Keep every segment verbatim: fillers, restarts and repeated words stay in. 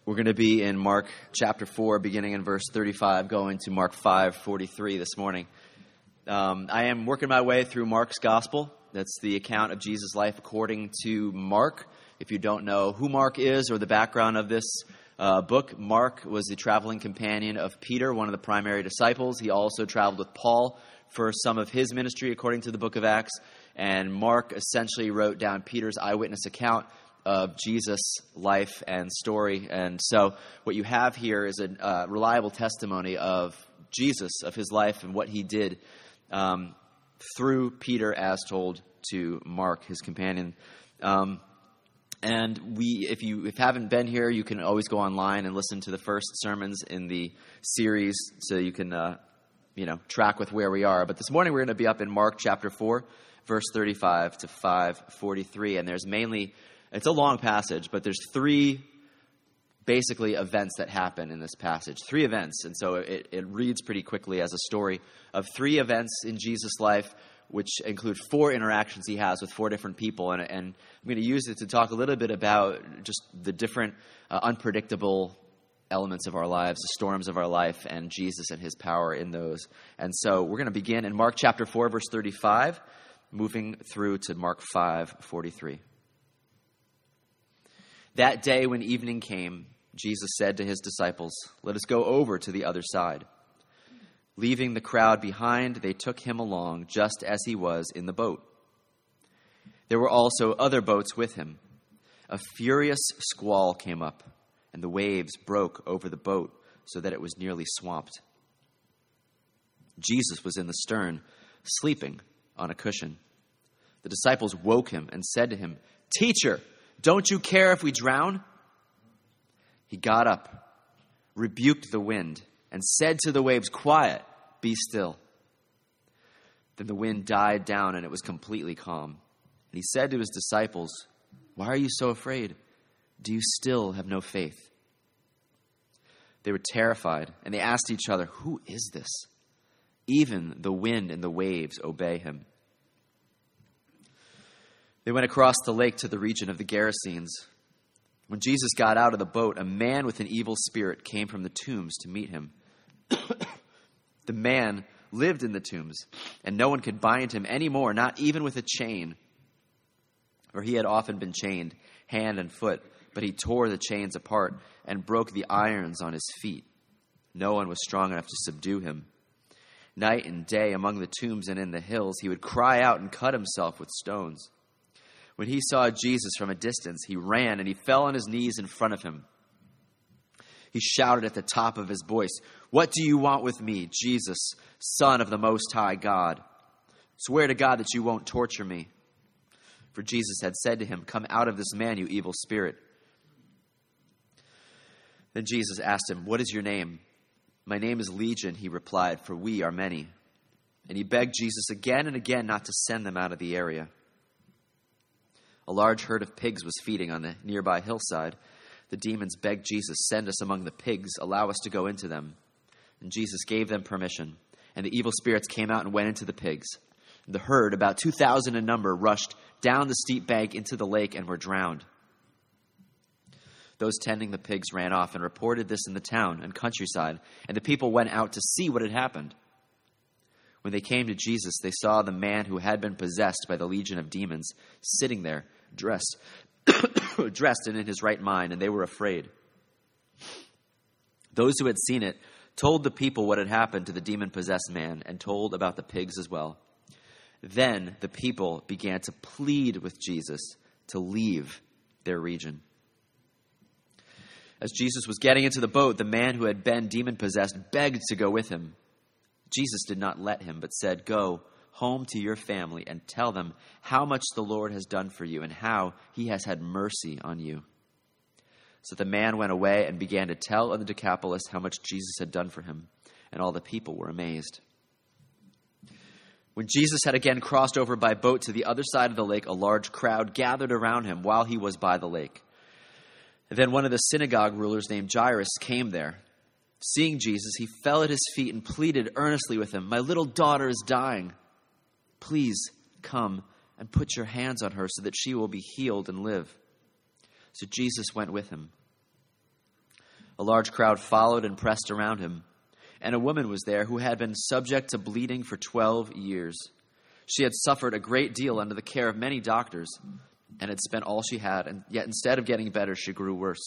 We're going to be in Mark chapter four, beginning in verse thirty-five, going to Mark five forty-three this morning. Um, I am working my way through Mark's gospel. That's the account of Jesus' life according to Mark. If you don't know who Mark is or the background of this uh, book, Mark was the traveling companion of Peter, one of the primary disciples. He also traveled with Paul for some of his ministry according to the book of Acts. And Mark essentially wrote down Peter's eyewitness account of Jesus' life and story. And so what you have here is a uh, reliable testimony of Jesus, of his life and what he did um, through Peter as told to Mark, his companion. Um, and we, if you if haven't been here, you can always go online and listen to the first sermons in the series so you can uh, you know, track with where we are. But this morning we're going to be up in Mark chapter four, verse thirty-five to five forty-three. And there's mainly... It's a long passage, but there's three basically events that happen in this passage. Three events, and so it, it reads pretty quickly as a story of three events in Jesus' life, which include four interactions he has with four different people. And, and I'm going to use it to talk a little bit about just the different uh, unpredictable elements of our lives, the storms of our life, and Jesus and his power in those. And so we're going to begin in Mark chapter four, verse thirty-five, moving through to Mark five forty-three. That day when evening came, Jesus said to his disciples, "Let us go over to the other side." Leaving the crowd behind, they took him along just as he was in the boat. There were also other boats with him. A furious squall came up, and the waves broke over the boat so that it was nearly swamped. Jesus was in the stern, sleeping on a cushion. The disciples woke him and said to him, "Teacher, don't you care if we drown?" He got up, rebuked the wind, and said to the waves, "Quiet, be still." Then the wind died down and it was completely calm. And he said to his disciples, "Why are you so afraid? Do you still have no faith?" They were terrified, and they asked each other, "Who is this? Even the wind and the waves obey him." They went across the lake to the region of the Gerasenes. When Jesus got out of the boat, a man with an evil spirit came from the tombs to meet him. The man lived in the tombs, and no one could bind him anymore, not even with a chain. For he had often been chained, hand and foot, but he tore the chains apart and broke the irons on his feet. No one was strong enough to subdue him. Night and day among the tombs and in the hills, he would cry out and cut himself with stones. When he saw Jesus from a distance, he ran and he fell on his knees in front of him. He shouted at the top of his voice, "What do you want with me, Jesus, Son of the Most High God? Swear to God that you won't torture me." For Jesus had said to him, "Come out of this man, you evil spirit." Then Jesus asked him, "What is your name?" "My name is Legion," he replied, "for we are many." And he begged Jesus again and again not to send them out of the area. A large herd of pigs was feeding on the nearby hillside. The demons begged Jesus, "Send us among the pigs, allow us to go into them." And Jesus gave them permission, and the evil spirits came out and went into the pigs. The herd, about two thousand in number, rushed down the steep bank into the lake and were drowned. Those tending the pigs ran off and reported this in the town and countryside, and the people went out to see what had happened. When they came to Jesus, they saw the man who had been possessed by the legion of demons sitting there, dressed, dressed and in his right mind, and they were afraid. Those who had seen it told the people what had happened to the demon-possessed man and told about the pigs as well. Then the people began to plead with Jesus to leave their region. As Jesus was getting into the boat, the man who had been demon-possessed begged to go with him. Jesus did not let him, but said, "Go home to your family and tell them how much the Lord has done for you and how he has had mercy on you." So the man went away and began to tell in the Decapolis how much Jesus had done for him, and all the people were amazed. When Jesus had again crossed over by boat to the other side of the lake, a large crowd gathered around him while he was by the lake. Then one of the synagogue rulers named Jairus came there. Seeing Jesus, he fell at his feet and pleaded earnestly with him, "My little daughter is dying. Please come and put your hands on her so that she will be healed and live." So Jesus went with him. A large crowd followed and pressed around him. And a woman was there who had been subject to bleeding for twelve years. She had suffered a great deal under the care of many doctors and had spent all she had, and yet instead of getting better, she grew worse.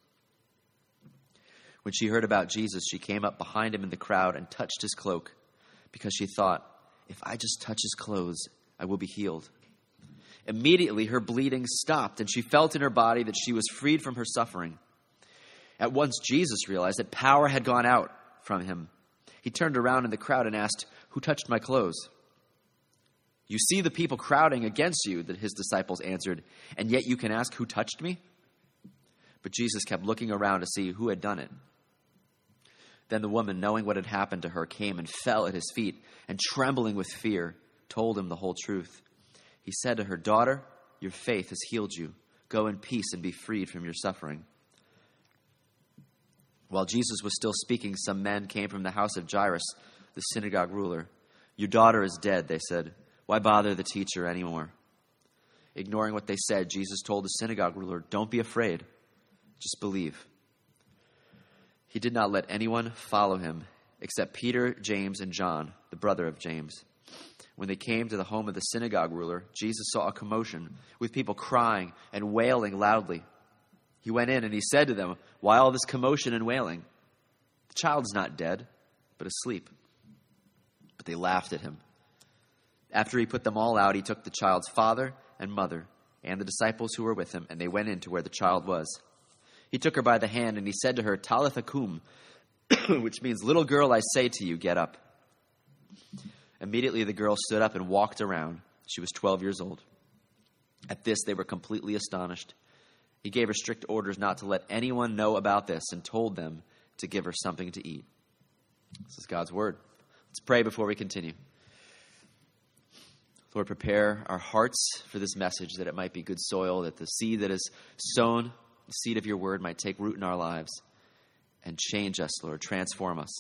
When she heard about Jesus, she came up behind him in the crowd and touched his cloak, because she thought, if I just touch his clothes, I will be healed. Immediately her bleeding stopped, and she felt in her body that she was freed from her suffering. At once Jesus realized that power had gone out from him. He turned around in the crowd and asked, "Who touched my clothes?" "You see the people crowding against you," that his disciples answered, "and yet you can ask, 'Who touched me?'" But Jesus kept looking around to see who had done it. Then the woman, knowing what had happened to her, came and fell at his feet, and trembling with fear, told him the whole truth. He said to her, "Daughter, your faith has healed you. Go in peace and be freed from your suffering." While Jesus was still speaking, some men came from the house of Jairus, the synagogue ruler. "Your daughter is dead," they said. "Why bother the teacher anymore?" Ignoring what they said, Jesus told the synagogue ruler, "Don't be afraid. Just believe." He did not let anyone follow him except Peter, James, and John, the brother of James. When they came to the home of the synagogue ruler, Jesus saw a commotion with people crying and wailing loudly. He went in and he said to them, "Why all this commotion and wailing? The child is not dead, but asleep." But they laughed at him. After he put them all out, he took the child's father and mother and the disciples who were with him, and they went in to where the child was. He took her by the hand and he said to her, "Talitha cum," which means, "Little girl, I say to you, get up." Immediately the girl stood up and walked around. She was twelve years old. At this, they were completely astonished. He gave her strict orders not to let anyone know about this and told them to give her something to eat. This is God's word. Let's pray before we continue. Lord, prepare our hearts for this message, that it might be good soil, that the seed that is sown, the seed of your word, might take root in our lives and change us, Lord, transform us.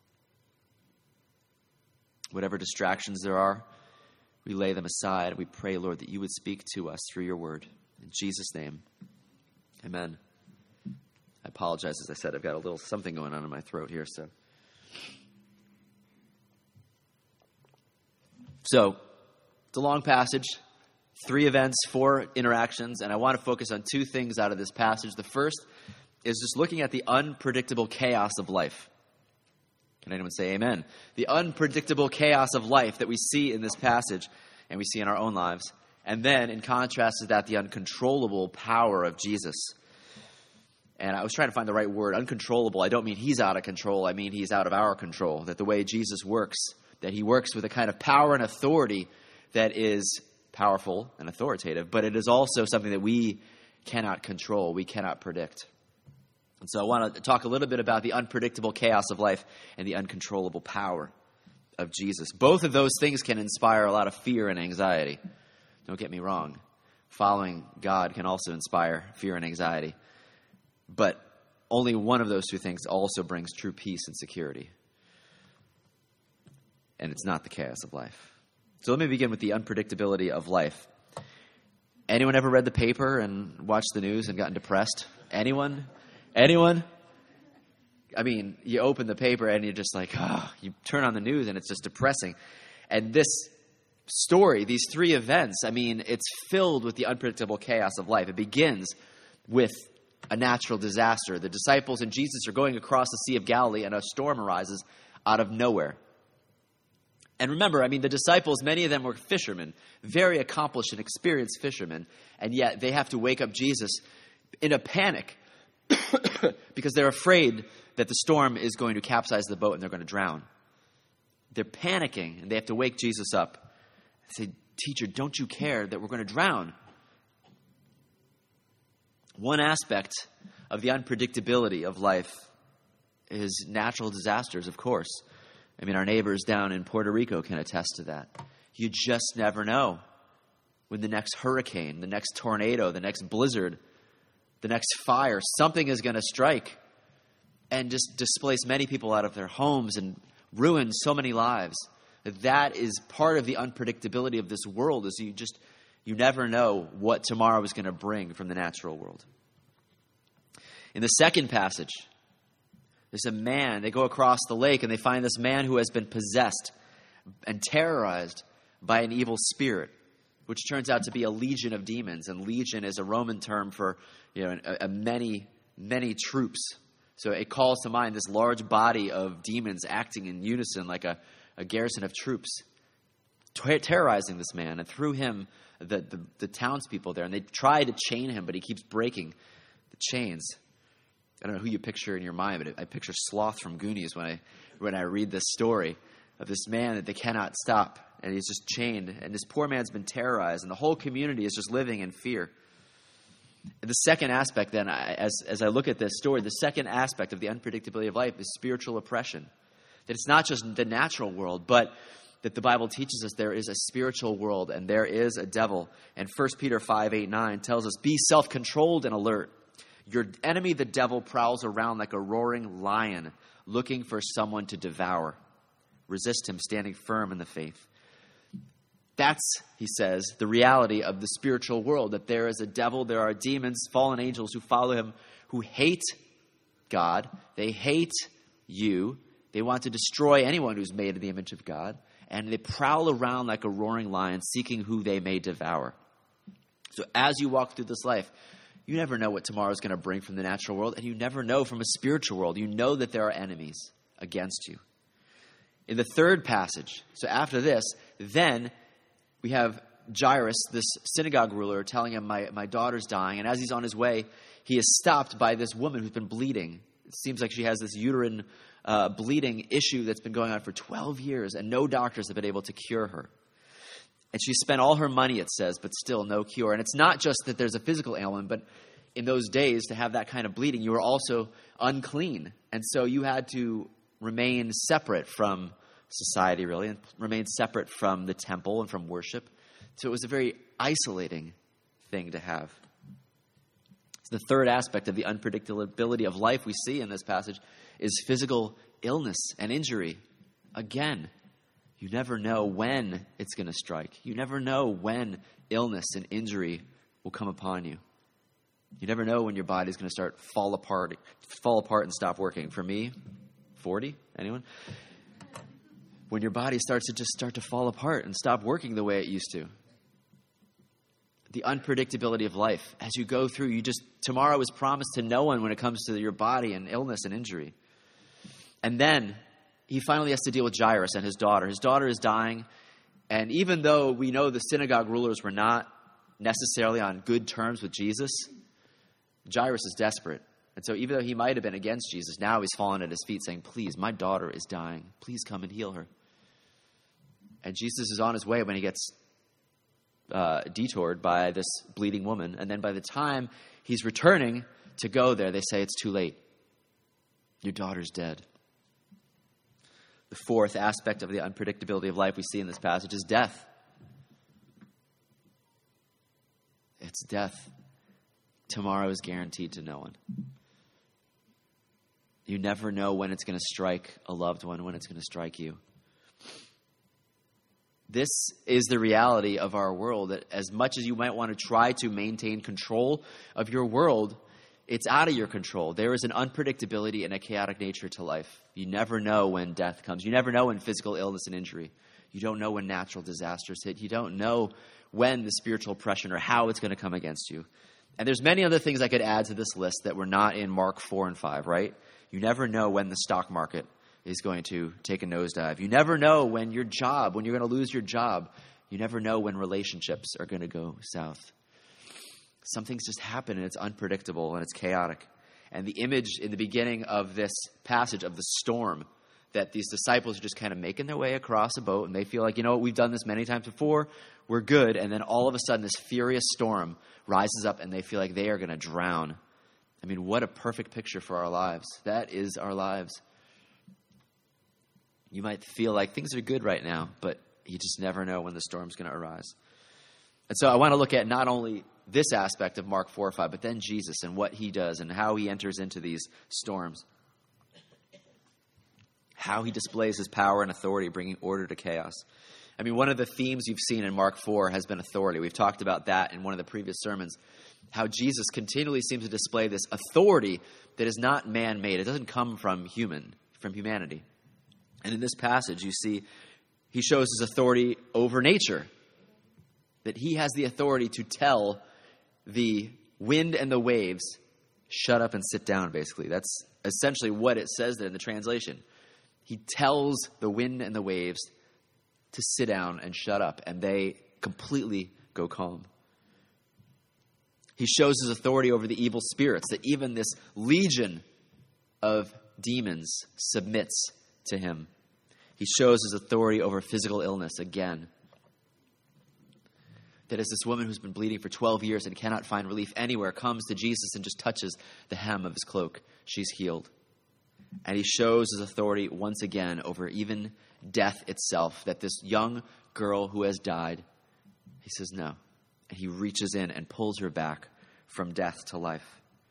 Whatever distractions there are, we lay them aside. We pray, Lord, that you would speak to us through your word. In Jesus' name, amen. I apologize, as I said, I've got a little something going on in my throat here. So, so it's a long passage, three events, four interactions, and I want to focus on two things out of this passage. The first is just looking at the unpredictable chaos of life. Can anyone say amen? The unpredictable chaos of life that we see in this passage and we see in our own lives. And then, in contrast to that, the uncontrollable power of Jesus. And I was trying to find the right word. Uncontrollable, I don't mean he's out of control. I mean he's out of our control. That the way Jesus works, that he works with a kind of power and authority that is powerful and authoritative, but it is also something that we cannot control, we cannot predict. And so I want to talk a little bit about the unpredictable chaos of life and the uncontrollable power of Jesus. Both of those things can inspire a lot of fear and anxiety. Don't get me wrong. Following God can also inspire fear and anxiety. But only one of those two things also brings true peace and security. And it's not the chaos of life. So let me begin with the unpredictability of life. Anyone ever read the paper and watched the news and gotten depressed? Anyone? Anyone? I mean, you open the paper and you're just like, oh, you turn on the news and it's just depressing. And this story, these three events, I mean, it's filled with the unpredictable chaos of life. It begins with a natural disaster. The disciples and Jesus are going across the Sea of Galilee and a storm arises out of nowhere. And remember, I mean, the disciples, many of them were fishermen, very accomplished and experienced fishermen, and yet they have to wake up Jesus in a panic because they're afraid that the storm is going to capsize the boat and they're going to drown. They're panicking, and they have to wake Jesus up and say, "Teacher, don't you care that we're going to drown?" One aspect of the unpredictability of life is natural disasters, of course. I mean, our neighbors down in Puerto Rico can attest to that. You just never know when the next hurricane, the next tornado, the next blizzard, the next fire, something is going to strike and just displace many people out of their homes and ruin so many lives. That is part of the unpredictability of this world, is you just, you never know what tomorrow is going to bring from the natural world. In the second passage, There's a man, they go across the lake and they find this man who has been possessed and terrorized by an evil spirit, which turns out to be a legion of demons. And legion is a Roman term for, you know, a, a many, many troops. So it calls to mind this large body of demons acting in unison like a, a garrison of troops, ter- terrorizing this man. And through him, the, the, the townspeople there, and they try to chain him, but he keeps breaking the chains. I don't know who you picture in your mind, but I picture Sloth from Goonies when I when I read this story of this man that they cannot stop, and he's just chained, and this poor man's been terrorized, and the whole community is just living in fear. And the second aspect, then, as as I look at this story, the second aspect of the unpredictability of life is spiritual oppression. That it's not just the natural world, but that the Bible teaches us there is a spiritual world, and there is a devil. And First Peter five, eight, nine tells us, be self-controlled and alert. Your enemy, the devil, prowls around like a roaring lion, looking for someone to devour. Resist him, standing firm in the faith. That's, he says, the reality of the spiritual world, that there is a devil, there are demons, fallen angels who follow him, who hate God. They hate you. They want to destroy anyone who's made in the image of God. And they prowl around like a roaring lion, seeking who they may devour. So as you walk through this life, you never know what tomorrow is going to bring from the natural world, and you never know from a spiritual world. You know that there are enemies against you. In the third passage, so after this, then we have Jairus, this synagogue ruler, telling him, my, my daughter's dying. And as he's on his way, he is stopped by this woman who's been bleeding. It seems like she has this uterine uh, bleeding issue that's been going on for twelve years, and no doctors have been able to cure her. And she spent all her money, it says, but still no cure. And it's not just that there's a physical ailment, but in those days, to have that kind of bleeding, you were also unclean. And so you had to remain separate from society, really, and remain separate from the temple and from worship. So it was a very isolating thing to have. So the third aspect of the unpredictability of life we see in this passage is physical illness and injury. Again, you never know when it's going to strike. You never know when illness and injury will come upon you. You never know when your body's going to start fall apart, fall apart and stop working. For me, forty, anyone? When your body starts to just start to fall apart and stop working the way it used to. The unpredictability of life. As you go through, you just, tomorrow is promised to no one when it comes to your body and illness and injury. And then he finally has to deal with Jairus and his daughter. His daughter is dying, and even though we know the synagogue rulers were not necessarily on good terms with Jesus, Jairus is desperate. And so even though he might have been against Jesus, now he's fallen at his feet saying, please, my daughter is dying. Please come and heal her. And Jesus is on his way when he gets uh, detoured by this bleeding woman. And then by the time he's returning to go there, they say it's too late. Your daughter's dead. The fourth aspect of the unpredictability of life we see in this passage is death. It's death. Tomorrow is guaranteed to no one. You never know when it's going to strike a loved one, when it's going to strike you. This is the reality of our world, that as much as you might want to try to maintain control of your world, it's out of your control. There is an unpredictability and a chaotic nature to life. You never know when death comes. You never know when physical illness and injury. You don't know when natural disasters hit. You don't know when the spiritual oppression or how it's going to come against you. And there's many other things I could add to this list that were not in Mark four and five, right? You never know when the stock market is going to take a nosedive. You never know when your job, when you're going to lose your job. You never know when relationships are going to go south. Some things just happen, and it's unpredictable, and it's chaotic. And the image in the beginning of this passage of the storm, that these disciples are just kind of making their way across a boat, and they feel like, you know what, we've done this many times before, we're good. And then all of a sudden, this furious storm rises up, and they feel like they are going to drown. I mean, what a perfect picture for our lives. That is our lives. You might feel like things are good right now, but you just never know when the storm's going to arise. And so I want to look at not only this aspect of Mark four or five, but then Jesus and what he does and how he enters into these storms. How he displays his power and authority, bringing order to chaos. I mean, one of the themes you've seen in Mark four has been authority. We've talked about that in one of the previous sermons. How Jesus continually seems to display this authority that is not man-made. It doesn't come from human, from humanity. And in this passage, you see, he shows his authority over nature, that he has the authority to tell the wind and the waves, shut up and sit down, basically. That's essentially what it says there in the translation. He tells the wind and the waves to sit down and shut up, and they completely go calm. He shows his authority over the evil spirits, that even this legion of demons submits to him. He shows his authority over physical illness again. That as this woman who's been bleeding for twelve years and cannot find relief anywhere comes to Jesus and just touches the hem of his cloak, she's healed. And he shows his authority once again over even death itself, that this young girl who has died, he says no. And he reaches in and pulls her back from death to life.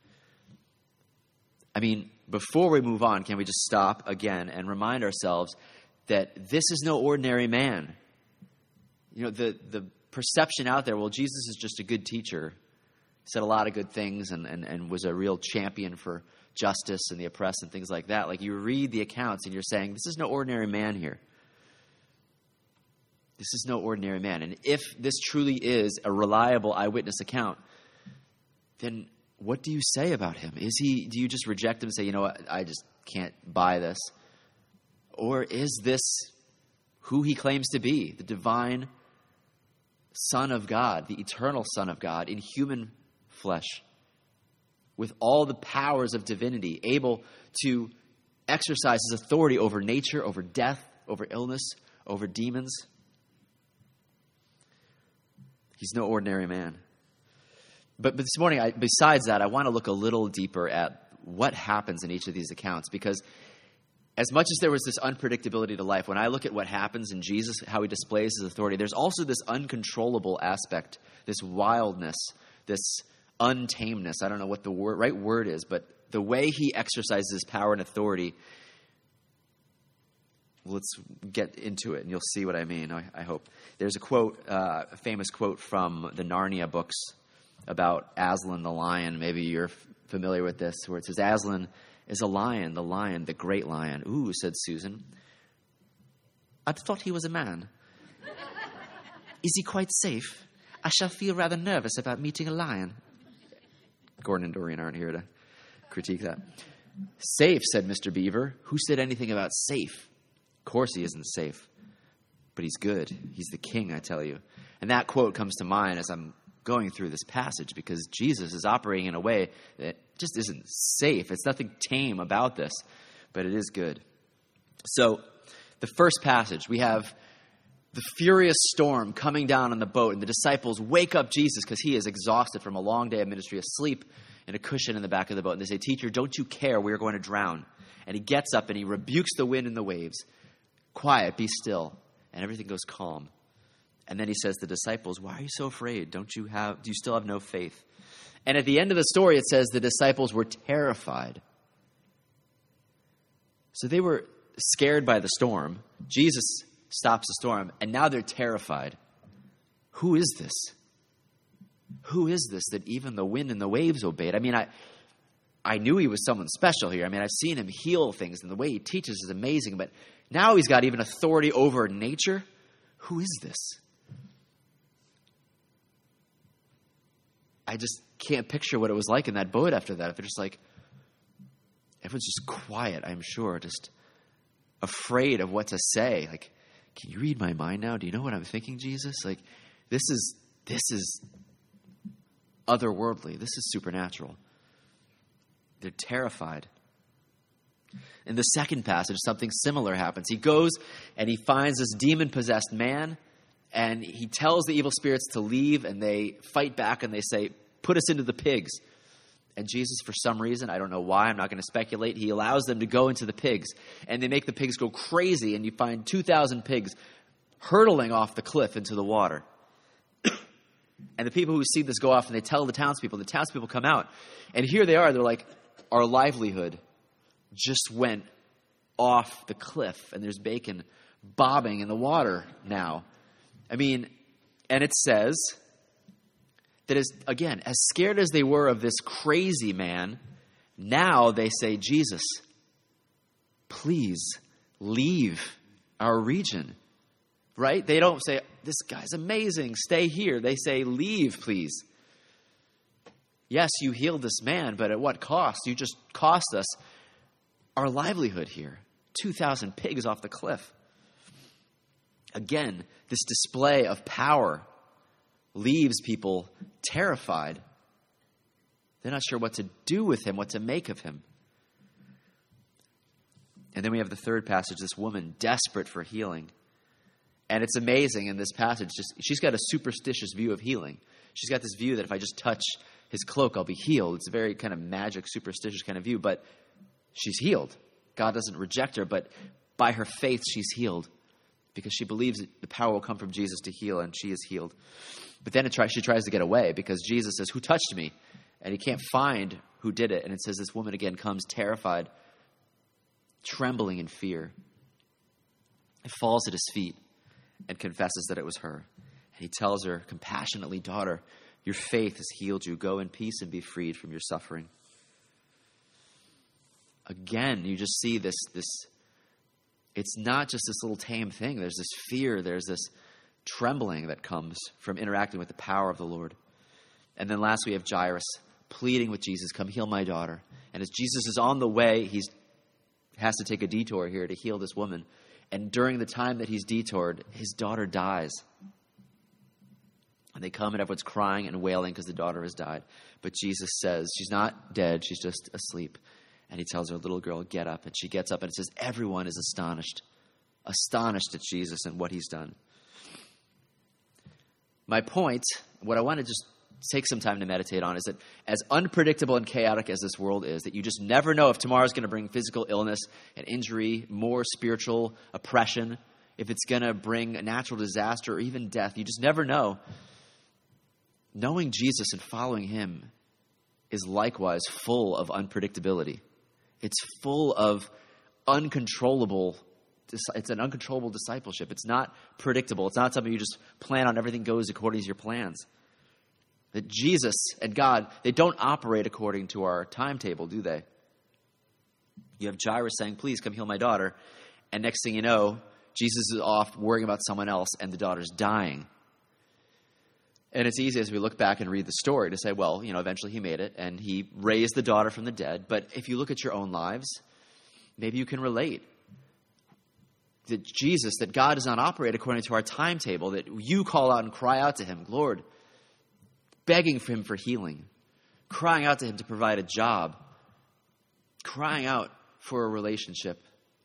I mean, before we move on, can we just stop again and remind ourselves that this is no ordinary man? You know, the, the perception out there, well, Jesus is just a good teacher, said a lot of good things and, and, and was a real champion for justice and the oppressed and things like that. Like, you read the accounts and you're saying, this is no ordinary man here. This is no ordinary man. And if this truly is a reliable eyewitness account, then what do you say about him? Is he, do you just reject him and say, you know what, I just can't buy this? Or is this who he claims to be, the divine Son of God, the eternal Son of God in human flesh, with all the powers of divinity, able to exercise his authority over nature, over death, over illness, over demons? He's no ordinary man. But, but this morning, I, besides that, I want to look a little deeper at what happens in each of these accounts, because as much as there was this unpredictability to life, when I look at what happens in Jesus, how he displays his authority, there's also this uncontrollable aspect, this wildness, this untameness. I don't know what the word, right word is, but the way he exercises his power and authority, let's get into it and you'll see what I mean, I, I hope. There's a quote, uh, a famous quote from the Narnia books about Aslan the lion. Maybe you're f- familiar with this, where it says, Aslan is a lion, the lion, the great lion. Ooh, said Susan. I thought he was a man. Is he quite safe? I shall feel rather nervous about meeting a lion. Gordon and Dorian aren't here to critique that. Safe, said Mister Beaver. Who said anything about safe? Of course he isn't safe. But he's good. He's the king, I tell you. And that quote comes to mind as I'm going through this passage, because Jesus is operating in a way that just isn't safe. It's nothing tame about this, but it is good. So the first passage, we have the furious storm coming down on the boat, and the disciples wake up Jesus because he is exhausted from a long day of ministry, asleep in a cushion in the back of the boat. And they say, Teacher, don't you care? We are going to drown. And he gets up and he rebukes the wind and the waves. Quiet, be still. And everything goes calm. And then he says to the disciples, why are you so afraid? Don't you have, do you still have no faith? And at the end of the story, it says the disciples were terrified. So they were scared by the storm. Jesus stops the storm, and now they're terrified. Who is this? Who is this that even the wind and the waves obeyed? I mean, I I knew he was someone special here. I mean, I've seen him heal things, and the way he teaches is amazing. But now he's got even authority over nature. Who is this? I just can't picture what it was like in that boat after that. If it's just like, everyone's just quiet, I'm sure, just afraid of what to say. Like, can you read my mind now? Do you know what I'm thinking, Jesus? Like, this is, this is otherworldly. This is supernatural. They're terrified. In the second passage, something similar happens. He goes and he finds this demon-possessed man, and he tells the evil spirits to leave, and they fight back, and they say, put us into the pigs. And Jesus, for some reason, I don't know why, I'm not going to speculate, he allows them to go into the pigs. And they make the pigs go crazy, and you find two thousand pigs hurtling off the cliff into the water. And the people who see this go off, and they tell the townspeople. The townspeople come out, and here they are. They're like, our livelihood just went off the cliff, and there's bacon bobbing in the water now. I mean, and it says that, as again, as scared as they were of this crazy man, Now they say, Jesus, please leave our region. Right? They don't say, this guy's amazing, stay here. They say, leave, please. Yes, you healed this man, but at what cost? You just cost us our livelihood here. two thousand pigs off the cliff. Again, this display of power leaves people terrified. They're not sure what to do with him, what to make of him. And then we have the third passage, this woman desperate for healing. And it's amazing in this passage, just she's got a superstitious view of healing. She's got this view that if I just touch his cloak, I'll be healed. It's a very kind of magic, superstitious kind of view, but she's healed. God doesn't reject her, but by her faith, she's healed because she believes that the power will come from Jesus to heal, and she is healed. But then it try, she tries to get away because Jesus says, who touched me? And he can't find who did it. And it says this woman again comes terrified, trembling in fear, and falls at his feet and confesses that it was her. And he tells her compassionately, daughter, your faith has healed you. Go in peace and be freed from your suffering. Again, you just see this, this, it's not just this little tame thing. There's this fear. There's this trembling that comes from interacting with the power of the Lord. And then last we have Jairus pleading with Jesus, come heal my daughter. And as Jesus is on the way, he has to take a detour here to heal this woman. And during the time that he's detoured, his daughter dies. And they come and everyone's crying and wailing because the daughter has died. But Jesus says, she's not dead, she's just asleep. And he tells her, little girl, get up. And she gets up and it says, everyone is astonished. Astonished at Jesus and what he's done. My point, what I want to just take some time to meditate on is that as unpredictable and chaotic as this world is, that you just never know if tomorrow's going to bring physical illness and injury, more spiritual oppression, if it's going to bring a natural disaster or even death. You just never know. Knowing Jesus and following him is likewise full of unpredictability. It's full of uncontrollable, it's an uncontrollable discipleship. It's not predictable. It's not something you just plan on, everything goes according to your plans. That Jesus and God, they don't operate according to our timetable, do they? You have Jairus saying, please come heal my daughter. And next thing you know, Jesus is off worrying about someone else and the daughter's dying. And it's easy as we look back and read the story to say, well, you know, eventually he made it and he raised the daughter from the dead. But if you look at your own lives, maybe you can relate. That Jesus, that God does not operate according to our timetable, that you call out and cry out to him, Lord, begging for him for healing, crying out to him to provide a job, crying out for a relationship.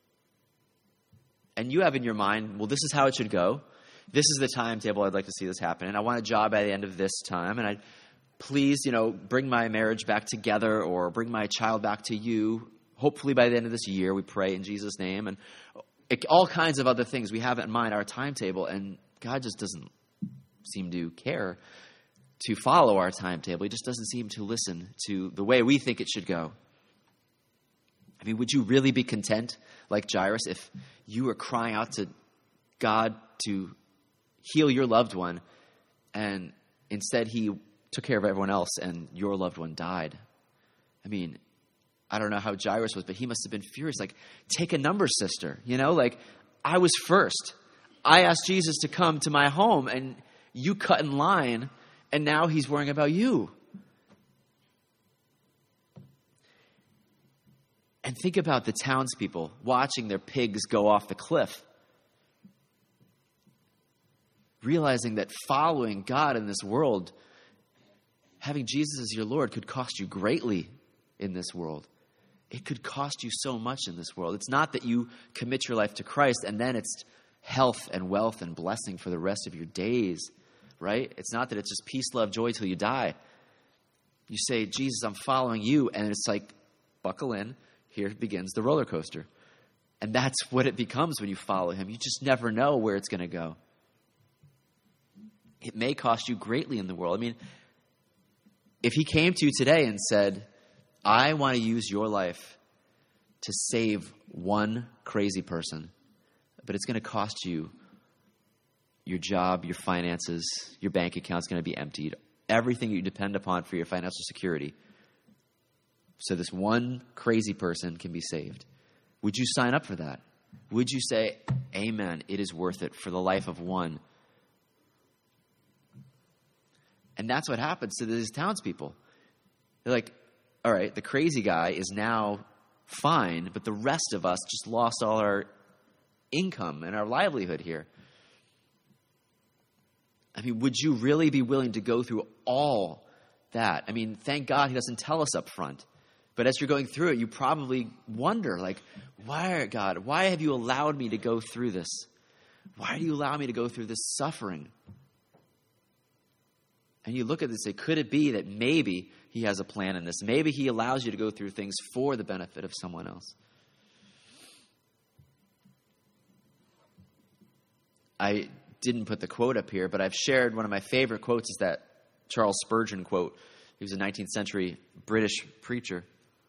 And you have in your mind, well, this is how it should go. This is the timetable I'd like to see this happen. And I want a job by the end of this time. And I please, you know, bring my marriage back together or bring my child back to you. Hopefully by the end of this year, we pray in Jesus' name. And it, all kinds of other things we have in mind, our timetable. And God just doesn't seem to care to follow our timetable. He just doesn't seem to listen to the way we think it should go. I mean, would you really be content like Jairus if you were crying out to God to heal your loved one and instead he took care of everyone else and your loved one died? I mean, I don't know how Jairus was, but he must have been furious. Like, take a number, sister. You know, like, I was first. I asked Jesus to come to my home and you cut in line and now he's worrying about you. And think about the townspeople watching their pigs go off the cliff. Realizing that following God in this world, having Jesus as your Lord, could cost you greatly in this world. It could cost you so much in this world. It's not that you commit your life to Christ and then it's health and wealth and blessing for the rest of your days, right? It's not that it's just peace, love, joy till you die. You say, Jesus, I'm following you. And it's like, buckle in. Here begins the roller coaster. And that's what it becomes when you follow him. You just never know where it's going to go. It may cost you greatly in the world. I mean, if he came to you today and said, I want to use your life to save one crazy person, but it's going to cost you your job, your finances, your bank account's going to be emptied, everything you depend upon for your financial security. so this one crazy person can be saved. Would you sign up for that? Would you say, amen, it is worth it for the life of one? And that's what happens to these townspeople. They're like, all right, the crazy guy is now fine, but the rest of us just lost all our income and our livelihood here. I mean, would you really be willing to go through all that? I mean, thank God he doesn't tell us up front. But as you're going through it, you probably wonder, like, why, God, why have you allowed me to go through this? Why do you allow me to go through this suffering? And you look at this and say, could it be that maybe he has a plan in this? Maybe he allows you to go through things for the benefit of someone else. I didn't put the quote up here, but I've shared one of my favorite quotes is that Charles Spurgeon quote. He was a nineteenth century British preacher.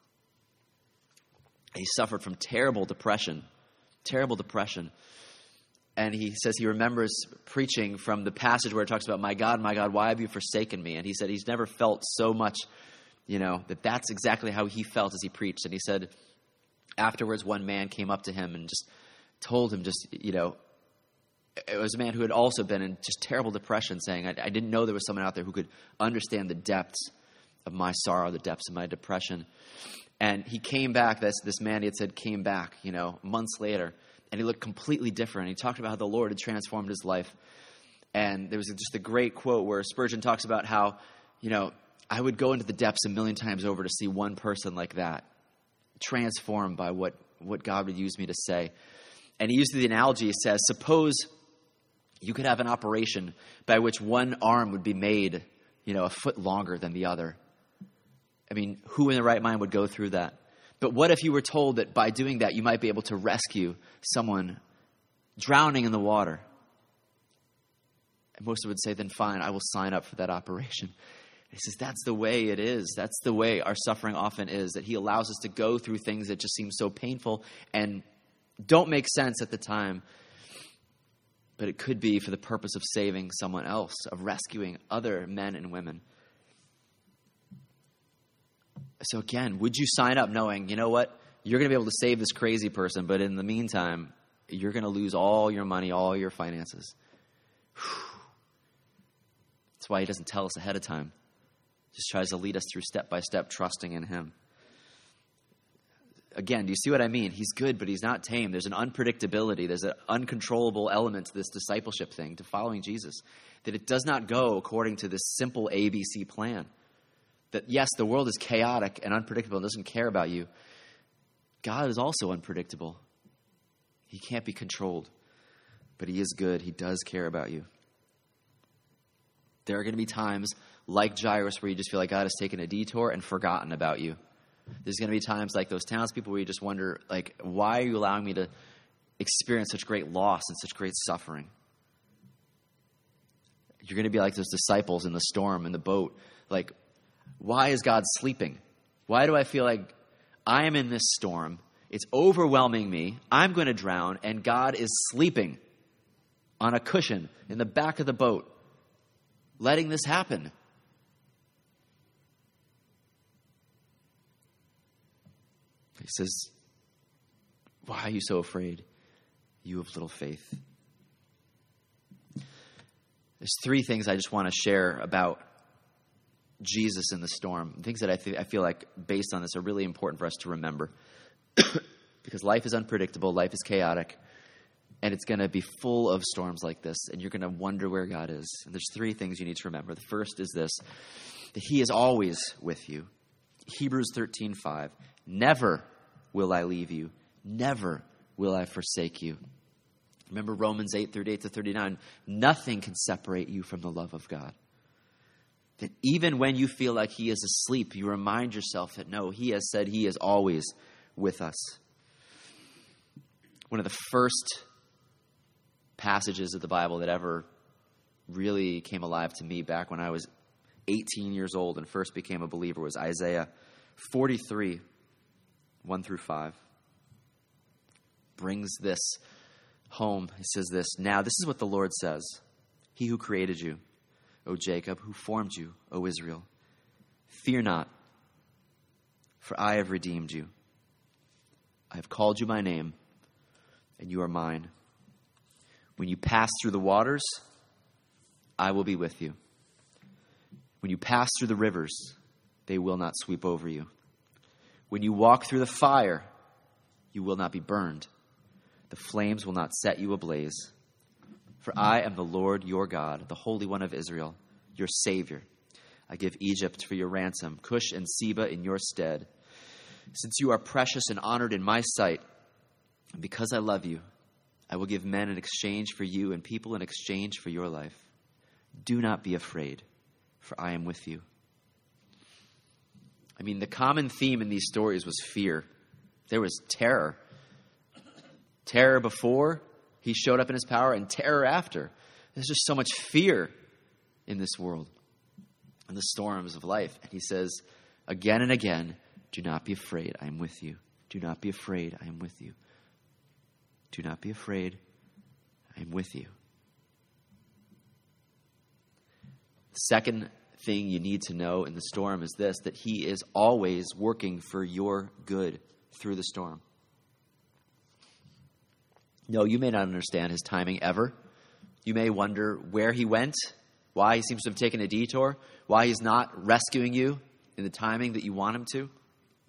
He suffered from terrible depression, terrible depression. And he says he remembers preaching from the passage where it talks about, my God, my God, why have you forsaken me? And he said he's never felt so much, you know, that that's exactly how he felt as he preached. And he said afterwards one man came up to him and just told him just, you know, it was a man who had also been in just terrible depression, saying, I, I didn't know there was someone out there who could understand the depths of my sorrow, the depths of my depression. And he came back, this, this man he had said came back, you know, months later. And he looked completely different. He talked about how the Lord had transformed his life. And there was just a great quote where Spurgeon talks about how, you know, I would go into the depths a million times over to see one person like that, transformed by what, what God would use me to say. And he used the analogy, he says, suppose you could have an operation by which one arm would be made, you know, a foot longer than the other. I mean, who in their right mind would go through that? But what if you were told that by doing that, you might be able to rescue someone drowning in the water? And most would say, then fine, I will sign up for that operation. And he says, that's the way it is. That's the way our suffering often is, that he allows us to go through things that just seem so painful and don't make sense at the time. But it could be for the purpose of saving someone else, of rescuing other men and women. So again, would you sign up knowing, you know what, you're going to be able to save this crazy person, but in the meantime, you're going to lose all your money, all your finances. Whew. That's why he doesn't tell us ahead of time. He just tries to lead us through step by step, trusting in him. Again, do you see what I mean? He's good, but he's not tame. There's an unpredictability. There's an uncontrollable element to this discipleship thing, to following Jesus, that it does not go according to this simple A B C plan. That, yes, the world is chaotic and unpredictable and doesn't care about you. God is also unpredictable. He can't be controlled, but he is good. He does care about you. There are going to be times like Jairus where you just feel like God has taken a detour and forgotten about you. There's going to be times like those townspeople where you just wonder, like, why are you allowing me to experience such great loss and such great suffering? You're going to be like those disciples in the storm in the boat. Like, why is God sleeping? Why do I feel like I am in this storm? It's overwhelming me. I'm going to drown, and God is sleeping on a cushion in the back of the boat, letting this happen. He says, why are you so afraid, you of little faith? There's three things I just want to share about Jesus in the storm. Things that I, th- I feel like, based on this, are really important for us to remember. Because life is unpredictable, life is chaotic, and it's going to be full of storms like this, and you're going to wonder where God is. And there's three things you need to remember. The first is this, that he is always with you. Hebrews thirteen five. Never will I leave you. Never will I forsake you. Remember Romans eight, thirty-eight to thirty-nine. Nothing can separate you from the love of God. That even when you feel like he is asleep, you remind yourself that no, he has said he is always with us. One of the first passages of the Bible that ever really came alive to me back when I was eighteen years old and first became a believer was Isaiah forty-three, one through five. Brings this home. He says this, now this is what the Lord says. He who created you, O Jacob, who formed you, O Israel. Fear not, for I have redeemed you. I have called you by name, and you are mine. When you pass through the waters, I will be with you. When you pass through the rivers, they will not sweep over you. When you walk through the fire, you will not be burned. The flames will not set you ablaze. For I am the Lord your God, the Holy One of Israel, your Savior. I give Egypt for your ransom, Cush and Seba in your stead. Since you are precious and honored in my sight, and because I love you, I will give men in exchange for you and people in exchange for your life. Do not be afraid, for I am with you. I mean, the common theme in these stories was fear. There was terror. Terror before he showed up in his power, and terror after. There's just so much fear in this world, in the storms of life. And he says again and again, do not be afraid, I am with you. Do not be afraid, I am with you. Do not be afraid, I am with you. The second thing you need to know in the storm is this, that he is always working for your good through the storm. No, you may not understand his timing ever. You may wonder where he went, why he seems to have taken a detour, why he's not rescuing you in the timing that you want him to.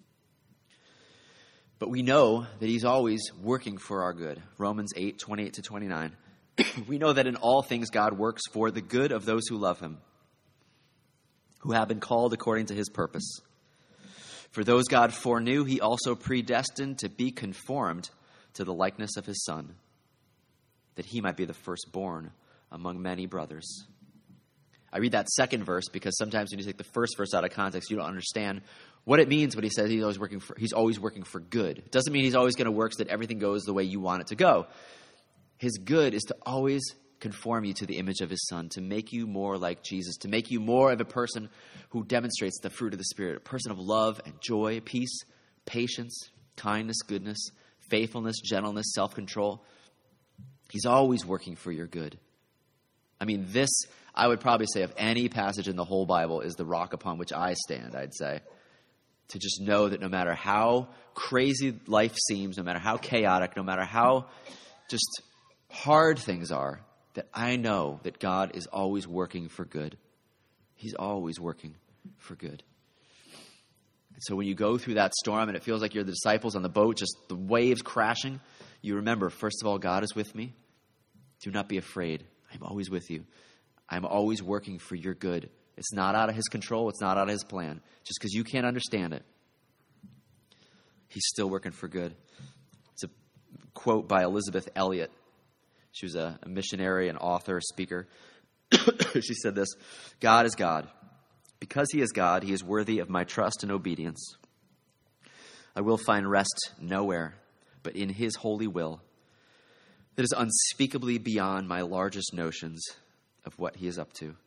But we know that he's always working for our good. Romans eight, twenty-eight to twenty-nine. We know that in all things God works for the good of those who love him, who have been called according to his purpose. For those God foreknew, he also predestined to be conformed to the likeness of his Son, that he might be the firstborn among many brothers. I read that second verse because sometimes when you take the first verse out of context, you don't understand what it means when he says he's always working for, he's always working for good. It doesn't mean he's always going to work so that everything goes the way you want it to go. His good is to always conform you to the image of his Son, to make you more like Jesus, to make you more of a person who demonstrates the fruit of the Spirit, a person of love and joy, peace, patience, kindness, goodness, faithfulness, gentleness, self-control. He's always working for your good. I mean, this, I would probably say, of any passage in the whole Bible, is the rock upon which I stand, I'd say. To just know that no matter how crazy life seems, no matter how chaotic, no matter how just hard things are, that I know that God is always working for good. He's always working for good. And so when you go through that storm and it feels like you're the disciples on the boat, just the waves crashing, you remember, first of all, God is with me. Do not be afraid. I'm always with you. I'm always working for your good. It's not out of his control. It's not out of his plan. Just because you can't understand it, he's still working for good. It's a quote by Elizabeth Elliot. She was a, a missionary, an author, a speaker. She said this, God is God. Because he is God, he is worthy of my trust and obedience. I will find rest nowhere but in his holy will that is unspeakably beyond my largest notions of what he is up to.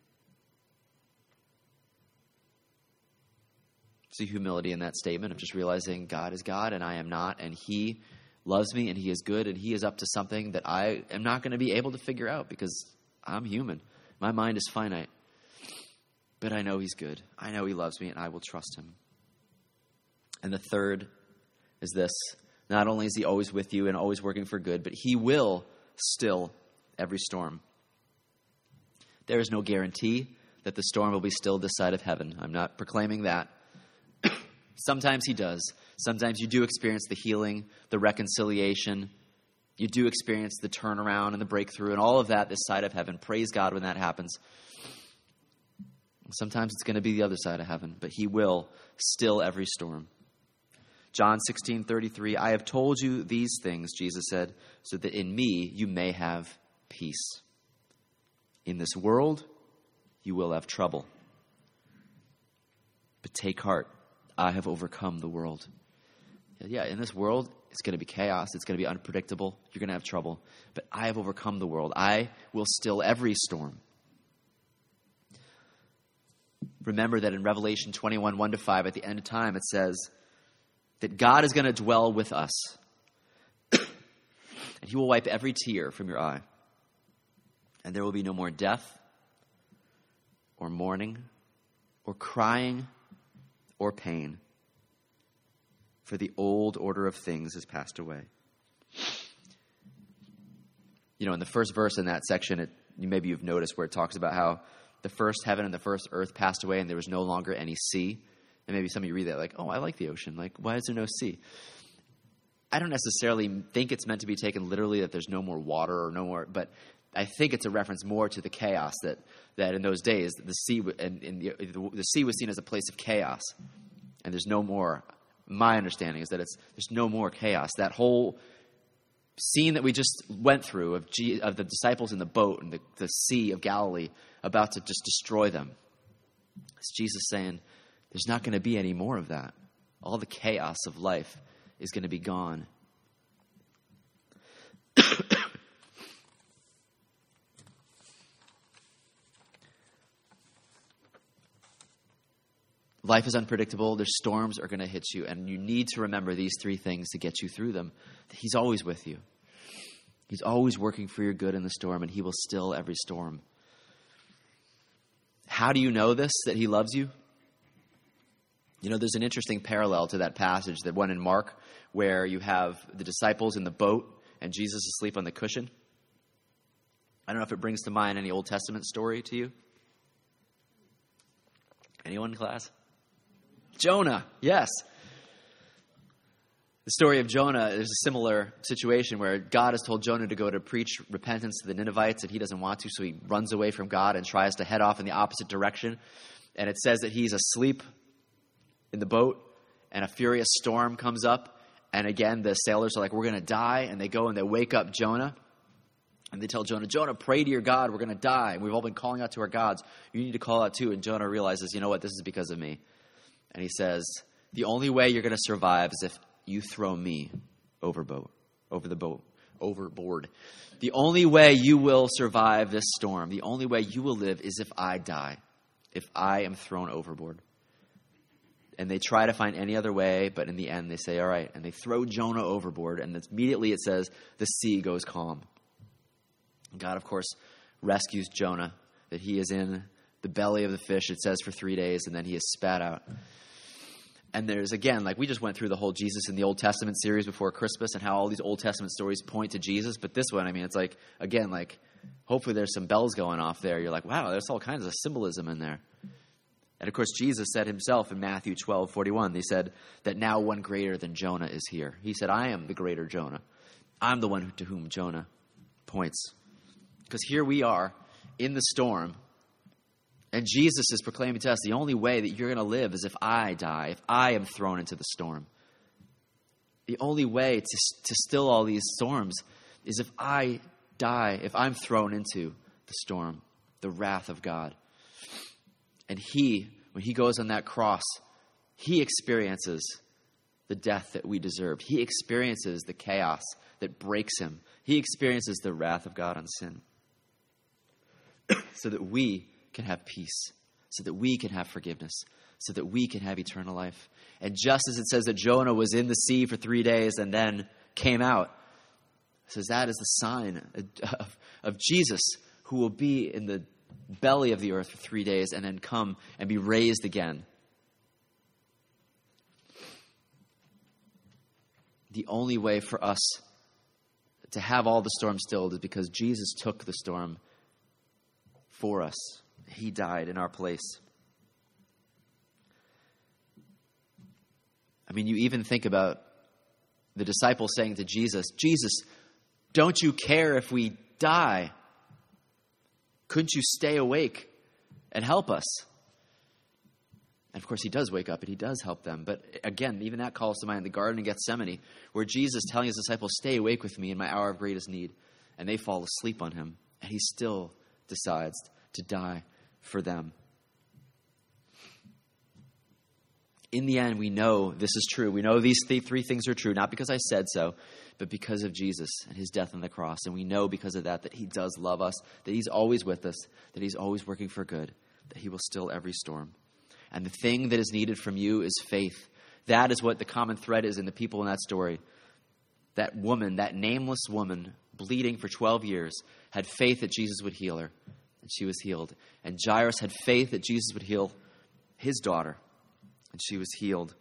See humility in that statement of just realizing God is God and I am not, and he loves me and he is good and he is up to something that I am not going to be able to figure out because I'm human. My mind is finite. But I know he's good. I know he loves me and I will trust him. And the third is this. Not only is he always with you and always working for good, but he will still every storm. There is no guarantee that the storm will be still this side of heaven. I'm not proclaiming that. Sometimes he does. Sometimes you do experience the healing, the reconciliation. You do experience the turnaround and the breakthrough and all of that this side of heaven. Praise God when that happens. Sometimes it's going to be the other side of heaven, but he will still every storm. John sixteen thirty-three, I have told you these things, Jesus said, so that in me you may have peace. In this world, you will have trouble. But take heart, I have overcome the world. Yeah, in this world, it's going to be chaos. It's going to be unpredictable. You're going to have trouble. But I have overcome the world. I will still every storm. Remember that in Revelation twenty-one, one to five, at the end of time, it says that God is going to dwell with us. And he will wipe every tear from your eye. And there will be no more death or mourning or crying or pain. for the old order of things has passed away. You know, in the first verse in that section, it, maybe you've noticed where it talks about how the first heaven and the first earth passed away and there was no longer any sea. And maybe some of you read that like, oh, I like the ocean. Like, why is there no sea? I don't necessarily think it's meant to be taken literally that there's no more water or no more, but I think it's a reference more to the chaos that, that in those days, the sea and, and the, the sea was seen as a place of chaos. And there's no more, my understanding is that it's there's no more chaos. That whole scene that we just went through of, G, of the disciples in the boat and the, the Sea of Galilee about to just destroy them. It's Jesus saying, there's not going to be any more of that. All the chaos of life is going to be gone. Life is unpredictable. There's storms are going to hit you. And you need to remember these three things to get you through them. He's always with you. He's always working for your good in the storm, and he will still every storm. How do you know this, that he loves you? You know, there's an interesting parallel to that passage, that one in Mark, where you have the disciples in the boat and Jesus asleep on the cushion. I don't know if it brings to mind any Old Testament story to you. Anyone in class? Jonah, yes. The story of Jonah, there's a similar situation where God has told Jonah to go to preach repentance to the Ninevites, and he doesn't want to, so he runs away from God and tries to head off in the opposite direction. And it says that he's asleep in the boat, and a furious storm comes up, and again, the sailors are like, we're going to die, and they go and they wake up Jonah, and they tell Jonah, Jonah, pray to your God, we're going to die. And we've all been calling out to our gods. You need to call out too. And Jonah realizes, you know what, this is because of me. And he says, the only way you're going to survive is if you throw me overboard, over the boat, overboard. The only way you will survive this storm, the only way you will live is if I die, if I am thrown overboard. And they try to find any other way, but in the end they say, all right. And they throw Jonah overboard, and immediately it says the sea goes calm. God, of course, rescues Jonah, that he is in the belly of the fish, it says, for three days, and then he is spat out. And there's, again, like we just went through the whole Jesus in the Old Testament series before Christmas and how all these Old Testament stories point to Jesus. But this one, I mean, it's like, again, like hopefully there's some bells going off there. You're like, wow, there's all kinds of symbolism in there. And, of course, Jesus said himself in Matthew twelve forty-one, he said that now one greater than Jonah is here. He said, I am the greater Jonah. I'm the one to whom Jonah points. Because here we are in the storm, and Jesus is proclaiming to us the only way that you're going to live is if I die, if I am thrown into the storm. The only way to, to still all these storms is if I die, if I'm thrown into the storm, the wrath of God. And he, when he goes on that cross, he experiences the death that we deserve. He experiences the chaos that breaks him. He experiences the wrath of God on sin. So that we can have peace, so that we can have forgiveness, so that we can have eternal life. And just as it says that Jonah was in the sea for three days and then came out, it says that is the sign of, of Jesus, who will be in the belly of the earth for three days and then come and be raised again. The only way for us to have all the storm stilled is because Jesus took the storm for us. He died in our place. I mean, you even think about the disciples saying to Jesus, Jesus, don't you care if we die? Couldn't you stay awake and help us? And of course, he does wake up and he does help them. But again, even that calls to mind the Garden of Gethsemane, where Jesus telling his disciples, stay awake with me in my hour of greatest need. And they fall asleep on him. And he still decides to die for them. In the end, we know this is true. We know these th- three things are true, not because I said so, but because of Jesus and his death on the cross. And we know because of that, that he does love us, that he's always with us, that he's always working for good, that he will still every storm. And the thing that is needed from you is faith. That is what the common thread is in the people in that story. That woman, that nameless woman, bleeding for twelve years, had faith that Jesus would heal her. And she was healed. And Jairus had faith that Jesus would heal his daughter. And she was healed.